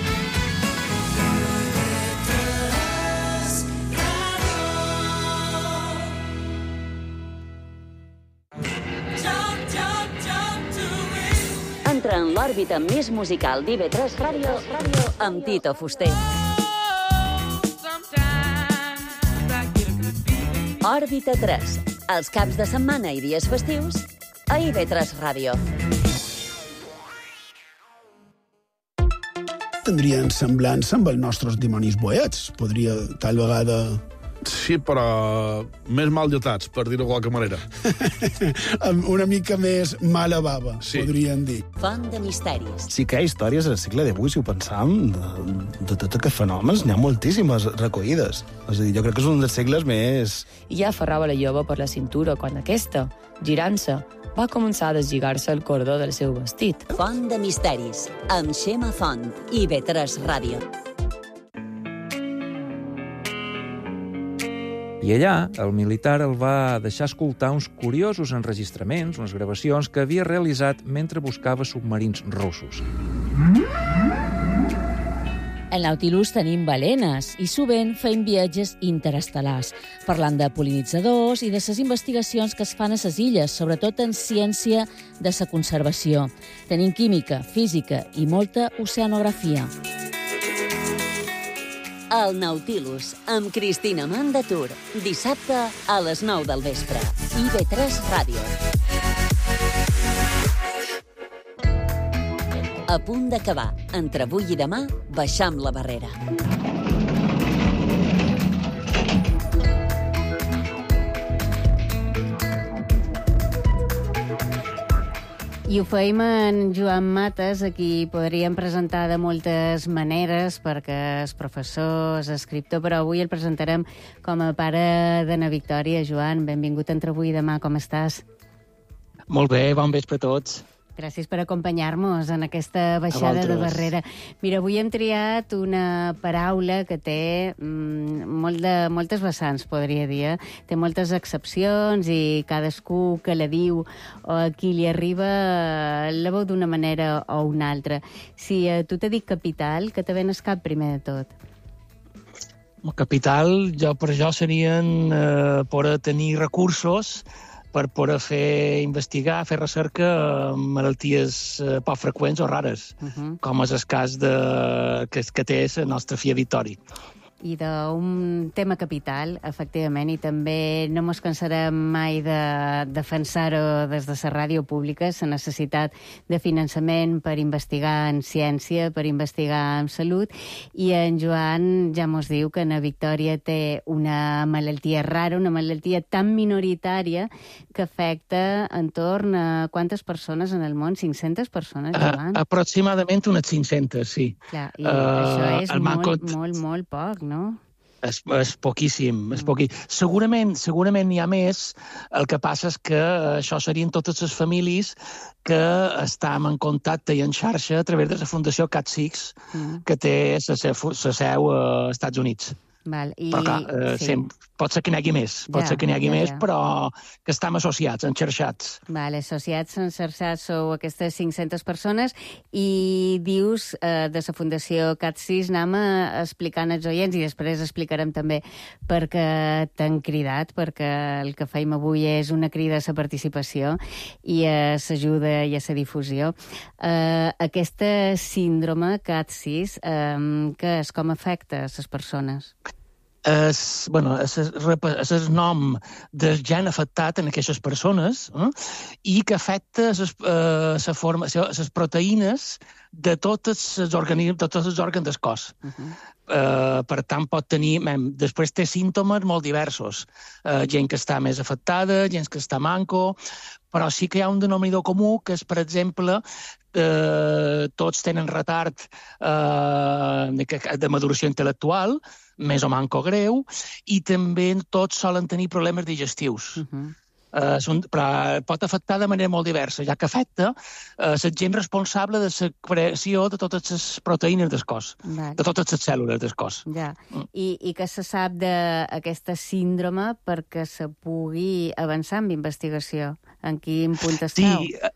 Entra en l'òrbita més musical d'I V tres Ràdio amb Tito Fuster. Òrbita tres, els caps de setmana i dies festius a I V tres Ràdio. Tindrien semblança amb els nostres dimonis boets. Podria, tal vegada... Sí, però més mal lletats, per dir-ho de qualque manera. Amb una mica més mala bava, sí. Podríem dir. Font de misteris. Sí que hi ha històries al segle divuit, si ho pensam, de, de tots aquests fenòmens. N'hi ha moltíssimes recollides. És a dir, jo crec que és un dels segles més... I ja aferrava la jove per la cintura quan aquesta, girant-se, va començar a deslligar-se el cordó del seu vestit. Font de misteris, amb Xema Font, I V tres Ràdio. I allà, el militar el va deixar escoltar uns curiosos enregistraments, unes gravacions que havia realitzat mentre buscava submarins russos. Al Nautilus tenim balenes i sovint feim viatges interestel·lars, parlant de pol·linitzadors i de les investigacions que es fan a les illes, sobretot en ciència de la conservació. Tenim química, física i molta oceanografia. El Nautilus, amb Cristina Mandatur, dissabte a les nou del vespre. I V tres Ràdio. A punt d'acabar. Entre avui i demà, baixam la barrera. I ho feim en Joan Mates, a qui podríem presentar de moltes maneres, perquè és professor, és escriptor, però avui el presentarem com a pare d'Anna Victòria. Joan, benvingut entre avui i demà, com estàs? Molt bé, bon vespre a tots. Gràcies per acompanyar-nos en aquesta baixada de barrera. Mira, avui hem triat una paraula que té mm, molt de, moltes vessants, podria dir. Eh? Té moltes accepcions i cadascú que la diu o a qui li arriba la veu d'una manera o una altra. Si a tu t'he dit capital, què te ven al cap primer de tot? El capital, jo per jo serien eh, per tenir recursos per poder fer investigar, fer recerca en malalties eh, poc freqüents o rares, uh -huh. com és el cas de, que, que té el nostre fill Victori. I d'un tema capital, efectivament, i també no mos cansarem mai de defensar-ho des de la ràdio pública, la necessitat de finançament per investigar en ciència, per investigar en salut, i en Joan ja mos diu que Anna Victòria té una malaltia rara, una malaltia tan minoritària que afecta entorn a quantes persones en el món? cinc-centes persones, Joan? Uh, aproximadament unes cinc-centes, sí. Clar, i uh, això és molt, Mancot... molt, molt poc, no? És, és poquíssim, és poquíssim. Segurament, segurament n'hi ha més, el que passa és que això serien totes les famílies que estem en contacte i en xarxa a través de la Fundació C A T S I X, mm. que té la seu als Estats Units. Val, i... Però clar, eh, sí. sempre, pot ser que n'hi hagi més, pot ja, ser que n'hi hagi ja, més, ja. però que estem associats, enxarxats. Vale, associats, enxarxats, sou aquestes cinc-centes persones, i dius eh, de la Fundació C A T S I X, anem a explicant als oients, i després explicarem també perquè t'han cridat, perquè el que feim avui és una crida a la participació i a l'ajuda i a la difusió. Eh, aquesta síndrome C A T S I X, eh, què és? Com afecta a les persones? És, bueno, és, és el nom del gen afectat en aquestes persones eh? i que afecta les, eh, la formació, les proteïnes de tots els organismes, de tots els òrgans del cos. Uh -huh. Uh, per tant, pot tenir... Mem, després té símptomes molt diversos. Uh, gent que està més afectada, gent que està manco, però sí que hi ha un denominador comú, que és, per exemple, uh, tots tenen retard uh, de, de maduració intel·lectual, més o manco greu, i també tots solen tenir problemes digestius. Uh -huh. Uh, són, però pot afectar de manera molt diversa, ja que afecta uh, la gent responsable de la creació de totes les proteïnes del cos, Val. de totes les cèl·lules del cos. Ja. Mm. I, I què se sap d'aquesta síndrome perquè se pugui avançar amb investigació? En quin punt esteu? Sí, uh,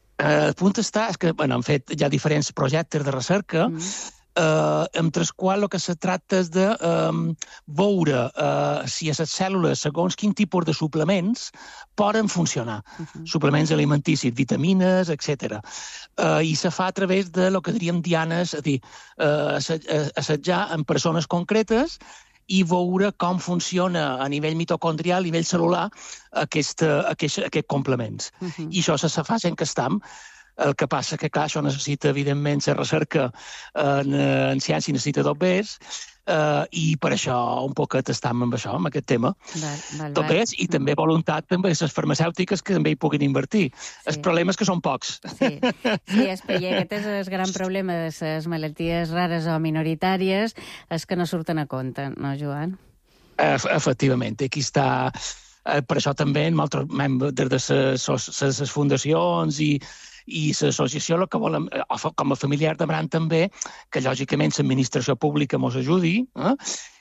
el punt està és que, bueno, han fet ja diferents projectes de recerca, mm. Uh, entre els quals el que se tracta és de um, veure uh, si a les cèl·lules, segons quin tipus de suplements, poden funcionar. Uh-huh. Suplements alimenticis, vitamines, etcètera. Uh, I se fa a través de lo que diríem dianes, és a dir, uh, assetjar en persones concretes i veure com funciona a nivell mitocondrial, a nivell cel·lular, aquest, aquest, aquest complements. Uh-huh. I això se fa en que estem. El que passa que, clar, això necessita, evidentment, la recerca en, en ciència necessita dobbers, uh, i per això un poquet estem amb això, amb aquest tema. Dobbers i també voluntat també les farmacèutiques que també hi puguin invertir. Sí. El problema és que són pocs. Sí, sí, Espeller, aquest és el gran problema de les malalties rares o minoritàries, és que no surten a compte, no, Joan? Efectivament, aquí està... Per això també, des de les fundacions i i l'associació el que volem, com a familiar demanant també que, lògicament, l'administració pública mos ajudi, eh?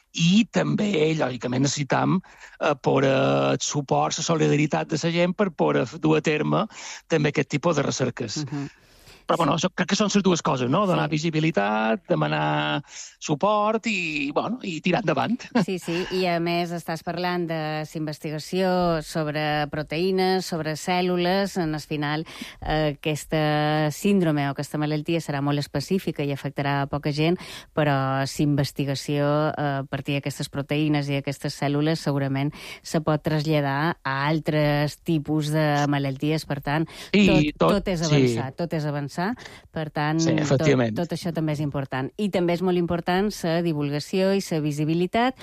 I també, lògicament, necessitam eh, per el suport, la solidaritat de la gent per poder dur a terme també aquest tipus de recerques. Uh-huh. Però, bueno, això, crec que són les dues coses, no? Donar sí. visibilitat, demanar suport i, bueno, i tirar endavant. Sí, sí, i a més estàs parlant de investigació sobre proteïnes, sobre cèl·lules. En el final, eh, aquesta síndrome o aquesta malaltia serà molt específica i afectarà a poca gent, però l'investigació eh, a partir d'aquestes proteïnes i aquestes cèl·lules segurament se pot traslladar a altres tipus de malalties. Per tant, tot, tot, tot és avançar, sí. tot és avançar. Per tant, sí, tot, tot això també és important. I també és molt important la divulgació i la visibilitat,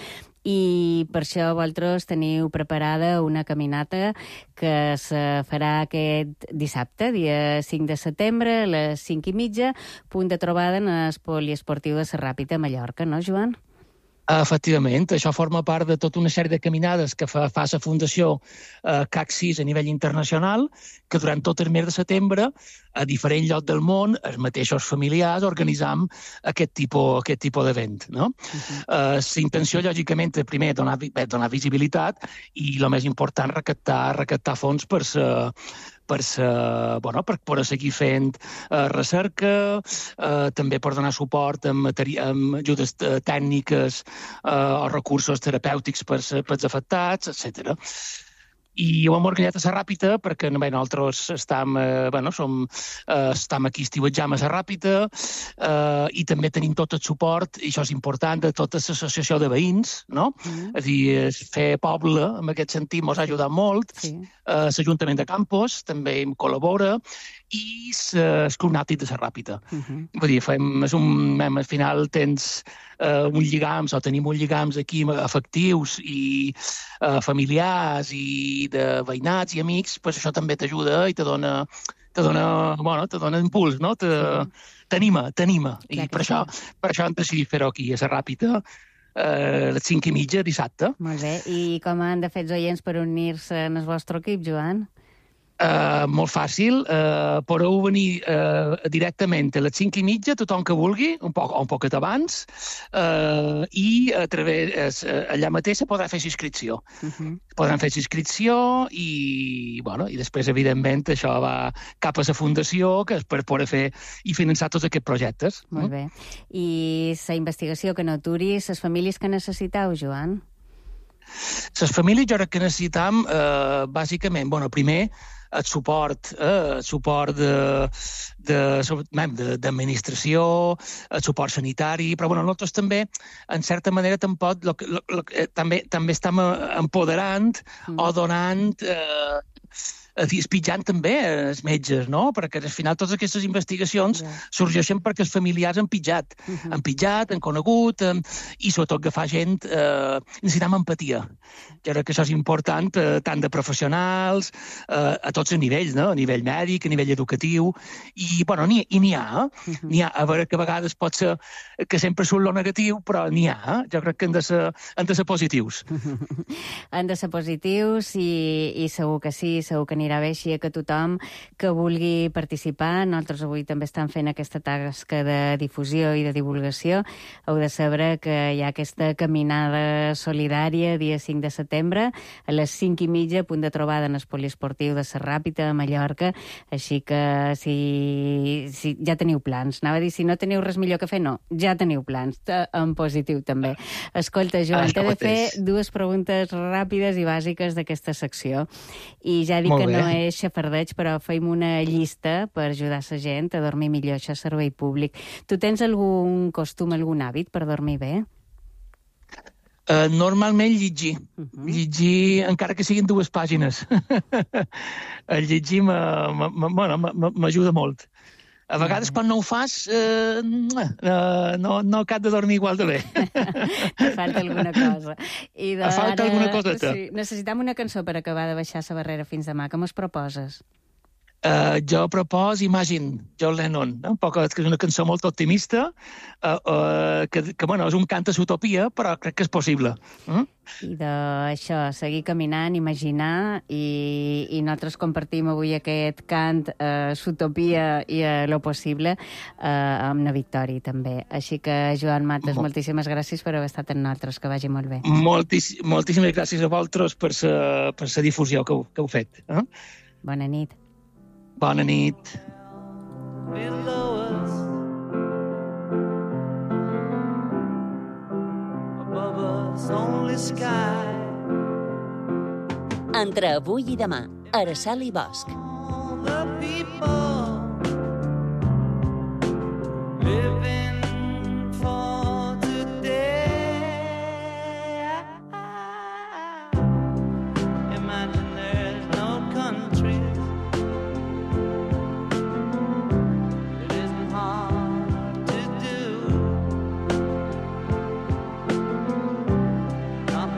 i per això vosaltres teniu preparada una caminata que se farà aquest dissabte, dia cinc de setembre, a les cinc i mitja, punt de trobada en el poliesportiu de la Ràpita a Mallorca, no, Joan? Efectivament, això forma part de tota una sèrie de caminades que fa, fa la Fundació eh, C A C sis a nivell internacional, que durant tot el mes de setembre, a diferents llocs del món, els mateixos familiars organitzam aquest tipus, aquest tipus d'event. No? Uh-huh. eh, la intenció, lògicament, és primer donar, bé, donar visibilitat i, el més important, recaptar, recaptar fons per la per, sa, bueno, per poder seguir fent eh, recerca, eh, també per donar suport amb, materi amb ajudes eh, tècniques eh, o recursos terapèutics per als afectats, etcètera. I ho hem organitzat a la Ràpita perquè bé, nosaltres estem, eh, bueno, som, eh, estem aquí estiuetjant a la Ràpita eh, i també tenim tot el suport, i això és important, de tota l'associació de veïns, no? Mm. És a dir, fer poble, en aquest sentit, ens ha ajudat molt. Sí. Eh, l'Ajuntament de Campos també em col·labora, i el Club Nàutic de la Ràpita. Uh-huh. Vull dir, fem, és un, al final tens uh, uns lligams, o tenim uns lligams aquí afectius i uh, familiars i de veïnats i amics, pues això també t'ajuda i te dona, te dona, bueno, te dona impuls, no? Te, sí. T'anima, t'anima. I per això, per això hem decidit fer-ho aquí, a la Ràpita, a les cinc i mitja dissabte. Molt bé. I com han de fer els oients per unir-se en el vostre equip, Joan? Uh, molt fàcil, uh, podeu venir uh, directament a les cinc i mitja, tothom que vulgui, un poc, un poquet abans, uh, i a través, uh, allà mateix podrà fer inscripció. Uh-huh. Podran fer inscripció i, bueno, i després, evidentment, això va cap a la fundació que és per poder fer i finançar tots aquests projectes. Molt bé. I la investigació que no aturi, les famílies que necessiteu, Joan? Les famílies jo crec que necessitam, eh, bàsicament, bueno, primer, el suport, eh, el suport d'administració, el suport sanitari, però bueno, nosaltres també, en certa manera, tampoc, lo, lo, lo, també, també estem empoderant mm. o donant... Eh, espitjant també els metges, no? Perquè al final totes aquestes investigacions yeah. sorgeixen perquè els familiars han pitjat. Uh-huh. Han pitjat, han conegut, han... i sobretot agafar gent, eh, necessitem empatia. Jo crec que això és important, eh, tant de professionals, eh, a tots els nivells, no? A nivell mèdic, a nivell educatiu, i, bueno, n'hi, i n'hi ha, eh? Uh-huh. N'hi ha, a veure que a vegades pot ser que sempre surt lo negatiu, però n'hi ha, eh? Jo crec que han de ser, han de ser positius. Han de ser positius i, i segur que sí, segur que anirà bé, així que tothom que vulgui participar, nosaltres avui també estem fent aquesta tasca de difusió i de divulgació. Heu de saber que hi ha aquesta caminada solidària dia cinc de setembre a les cinc i mitja, punt de trobada en el poliesportiu de la Ràpita a Mallorca, així que si, si ja teniu plans, anava a dir, si no teniu res millor que fer, no, ja teniu plans, en positiu també. Escolta, Joan, t'he de fer dues preguntes ràpides i bàsiques d'aquesta secció, i ja dic que no és xafardeig, però feim una llista per ajudar la gent a dormir millor, això és servei públic. Tu tens algun costum, algun hàbit per dormir bé? Uh, normalment llegir. Uh-huh. Llegir, encara que siguin dues pàgines. El llegir m'ajuda molt. A vegades, quan no ho fas, eh, no, no acab de dormir igual de bé. Te falta alguna cosa. I de falta ara, alguna coseta. Sí, necessitam una cançó per acabar de baixar la barrera fins demà. Com es proposes? Uh, jo propos Imagine, John Lennon, eh? Un poc, que és una cançó molt optimista, uh, uh, que, que bueno, és un cant a l'utopia, però crec que és possible. Uh? I d'això, seguir caminant, imaginar, i, i nosaltres compartim avui aquest cant a uh, l'utopia i a lo possible uh, amb la Victòria també. Així que, Joan Mates, molt. moltíssimes gràcies per haver estat amb nosaltres, que vagi molt bé. Moltíss moltíssimes gràcies a vosaltres per la per la difusió que heu, que heu fet. Eh? Bona nit. Bona nit. Below us, above us, only sky. Entre avui i demà, Araceli i Bosch. All the people living for today. Imagine there's no country. Not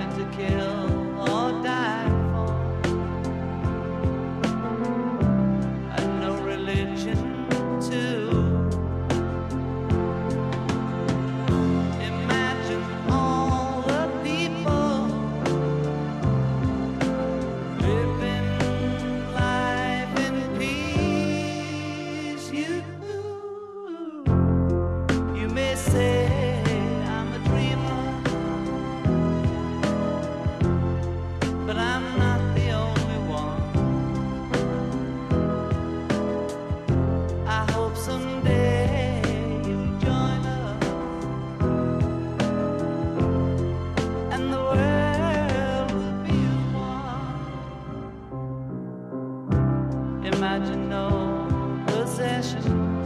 imagine no possession.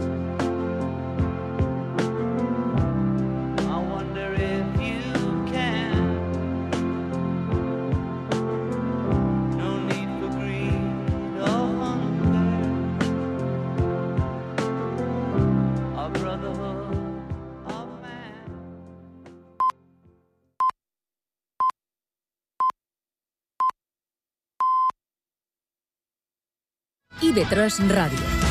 I wonder if you can. No need for greed or hunger, or brotherhood of man. I V tres Ràdio.